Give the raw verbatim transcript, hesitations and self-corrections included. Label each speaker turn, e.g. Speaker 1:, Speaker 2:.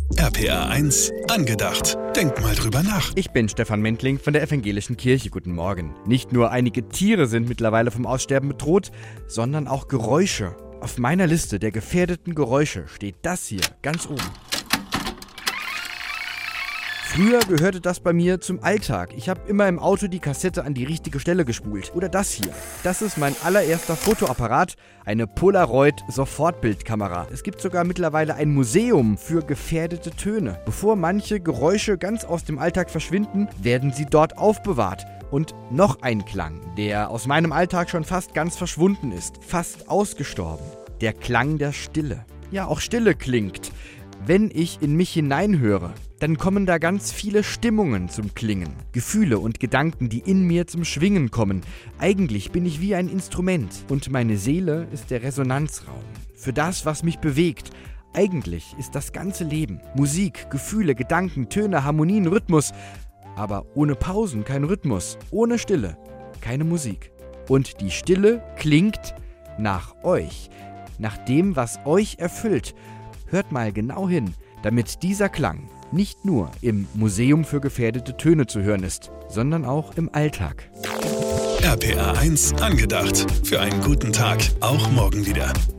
Speaker 1: R P R eins angedacht. Denk mal drüber nach.
Speaker 2: Ich bin Stefan Mentling von der Evangelischen Kirche. Guten Morgen. Nicht nur einige Tiere sind mittlerweile vom Aussterben bedroht, sondern auch Geräusche. Auf meiner Liste der gefährdeten Geräusche steht das hier ganz oben. Früher gehörte das bei mir zum Alltag. Ich habe immer im Auto die Kassette an die richtige Stelle gespult. Oder das hier. Das ist mein allererster Fotoapparat, eine Polaroid-Sofortbildkamera. Es gibt sogar mittlerweile ein Museum für gefährdete Töne. Bevor manche Geräusche ganz aus dem Alltag verschwinden, werden sie dort aufbewahrt. Und noch ein Klang, der aus meinem Alltag schon fast ganz verschwunden ist, fast ausgestorben. Der Klang der Stille. Ja, auch Stille klingt. Wenn ich in mich hineinhöre, dann kommen da ganz viele Stimmungen zum Klingen. Gefühle und Gedanken, die in mir zum Schwingen kommen. Eigentlich bin ich wie ein Instrument und meine Seele ist der Resonanzraum. Für das, was mich bewegt. Eigentlich ist das ganze Leben. Musik, Gefühle, Gedanken, Töne, Harmonien, Rhythmus. Aber ohne Pausen kein Rhythmus. Ohne Stille keine Musik. Und die Stille klingt nach euch. Nach dem, was euch erfüllt. Hört mal genau hin, damit dieser Klang nicht nur im Museum für gefährdete Töne zu hören ist, sondern auch im Alltag.
Speaker 1: R P R eins angedacht. Für einen guten Tag, auch morgen wieder.